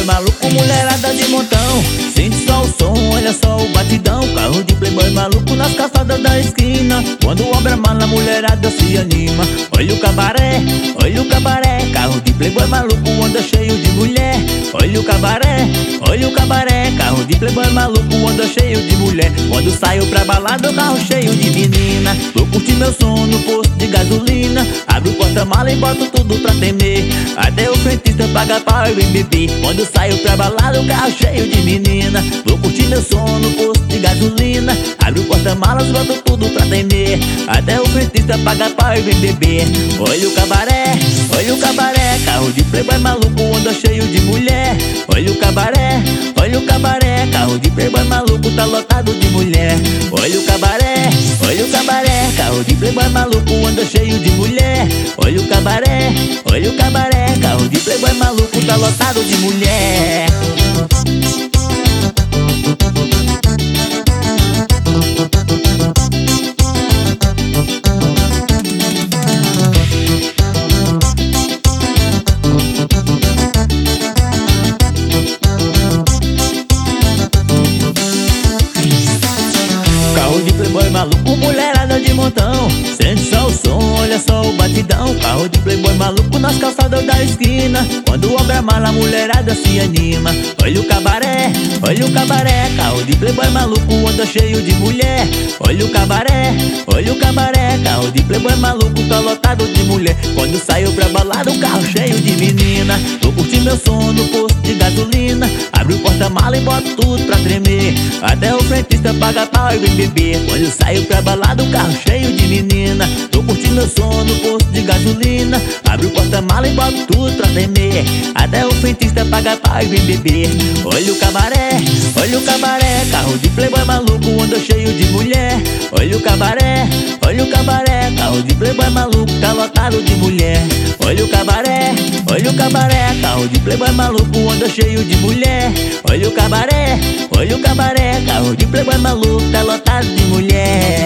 maluco, mulherada de montão. Sente só o som, olha só o batidão. Carro de playboy maluco nas calçadas da esquina. Quando o homem armar a mulherada se anima. Olha o cabaré, olha o cabaré. Carro de playboy maluco anda cheio de mulher. Olha o cabaré, olha o cabaré. Carro de playboy maluco anda cheio de mulher. Quando saio pra balada, o carro cheio de menina. Vou curtir meu som no posto de gasolina. Abro o porta-mala e boto tudo pra tremer. Até o frentista paga pau e vem beber. Quando saio pra balada, o carro cheio de menina. Vou curtir meu som no posto de gasolina. Abro o porta-malas, boto tudo pra tremer. Até o frentista paga pau e vem beber. Olha o cabaré, olha o cabaré. Carro de playboy maluco anda cheio de mulher. Olha o cabaré, olha o cabaré. Carro de playboy maluco tá lotado de mulher. Olha o cabaré, olha o cabaré. Carro de playboy maluco anda cheio de mulher. Olha o cabaré, olha o cabaré. Carro de playboy maluco tá lotado de mulher. Carro de playboy maluco, mulherada de montão. Sente só o som, olha só o batidão. Carro de playboy maluco nas calçadas da esquina. Quando o homem armar a mulherada se anima. Olha o cabaré, olha o cabaré. Carro de playboy maluco anda cheio de mulher. Olha o cabaré, olha o cabaré. Carro de playboy maluco tá lotado de mulher. Quando saio pra balada, o carro cheio de menina. Vou curtir meu som no posto de gasolina. Abre o porta-mala e boto tudo pra tremer. Até o frentista paga pau e vem beber. Quando saio pra balada, o carro cheio de menina. Tô curtindo meu som no posto de gasolina. Abre o porta-mala e boto tudo pra tremer. Até o frentista paga pau e vem beber. Olha o cabaré, olha o cabaré. Carro de playboy maluco anda cheio de mulher. Olha o cabaré, olha o cabaré. Carro de playboy maluco tá lotado de mulher. Olha o cabaré, olha o cabaré. Carro de playboy maluco anda cheio de mulher. Olha o cabaré, olha o cabaré. Carro de playboy maluco tá lotado de mulher.